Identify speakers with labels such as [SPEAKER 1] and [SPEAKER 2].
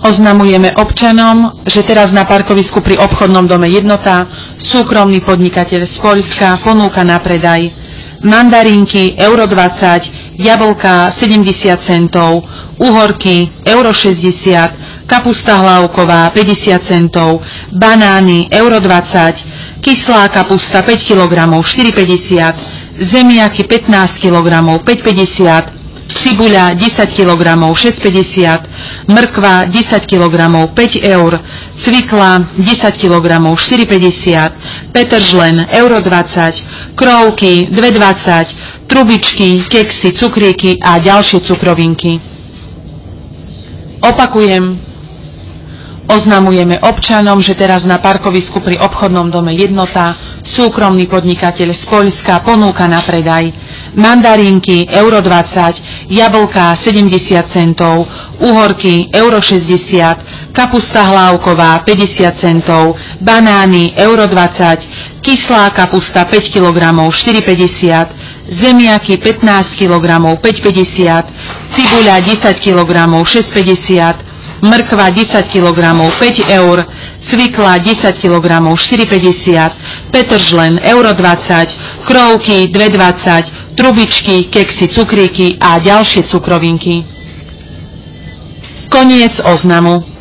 [SPEAKER 1] Oznamujeme občanom, že teraz na parkovisku pri obchodnom dome Jednota súkromný podnikateľ z Poľska ponúka na predaj mandarinky euro 20, jablka 70 centov, uhorky euro 60, kapusta hlavková 50 centov, banány euro 20, kyslá kapusta 5 kg 4,50, zemiaky 15 kg 5,50, cibuľa 10 kg 6,50, mrkva 10 kg 5 eur, cvikla 10 kg 4,50, petržlen euro 20, krovky 2,20, trubičky, keksy, cukríky a ďalšie cukrovinky. Opakujem, oznamujeme občanom, že teraz na parkovisku pri obchodnom dome Jednota súkromný podnikateľ z Poľska ponúka na predaj mandarinky euro 20, jablka 70 centov, uhorky euro 60, kapusta hlavková 50 centov, banány euro 20, kyslá kapusta 5 kg 4,50, zemiaky 15 kg 5,50, cibuľa 10 kg 6,50, mrkva 10 kg 5 eur, cvikla 10 kg 4,50, petržlen euro 20, krovky 2,20, trubičky, keksy, cukríky a ďalšie cukrovinky. Koniec oznamu.